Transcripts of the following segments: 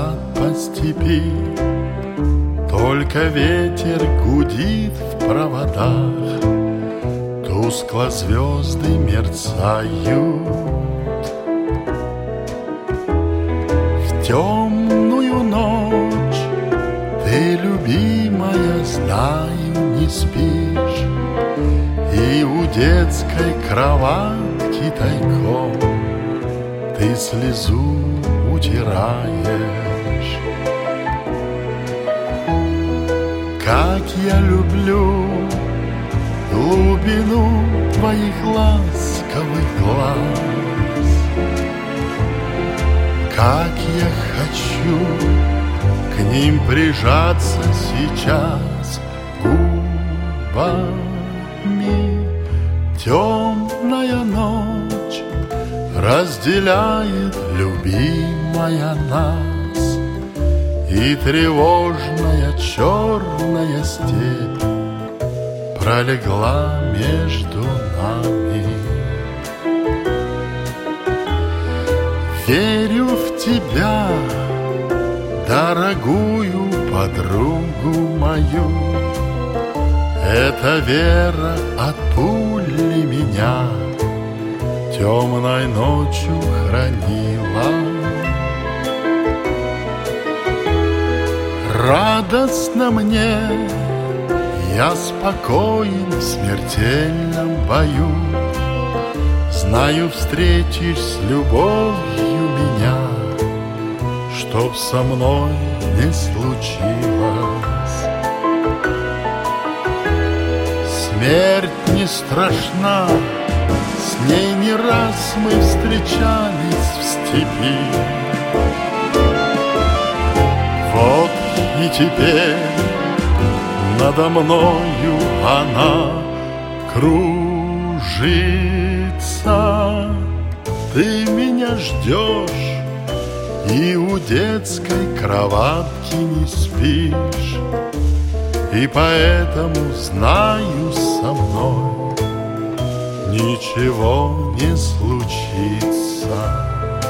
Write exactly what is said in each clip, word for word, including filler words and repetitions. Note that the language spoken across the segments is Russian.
сад по степи, только ветер гудит в проводах, тускло звезды мерцают. В темную ночь ты, любимая, знаю, не спишь, и у детской кроватки тайком ты слезу утираешь. Как я люблю глубину твоих ласковых глаз, как я хочу к ним прижаться сейчас губами. Темная ночь разделяет, любимая, нас, и тревожная черная степь пролегла между нами. Верю в тебя, дорогую подругу мою, эта вера от пули меня темной ночью хранила. Радостно мне, я спокоен в смертельном бою, знаю, встретишь с любовью меня, чтоб со мной не случилось. Смерть не страшна, с ней не раз мы встречались в степи. Вот и теперь надо мною она кружится. Ты меня ждешь и у детской кроватки не спишь, и поэтому знаю, со мной ничего не случится.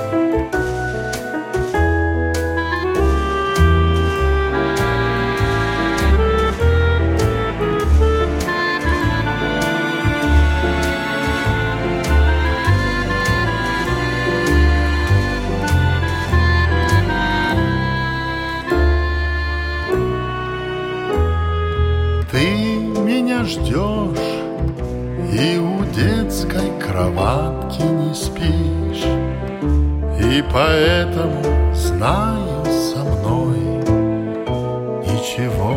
Ты меня ждешь и у детской кроватки не спишь, и поэтому знаю, со мной ничего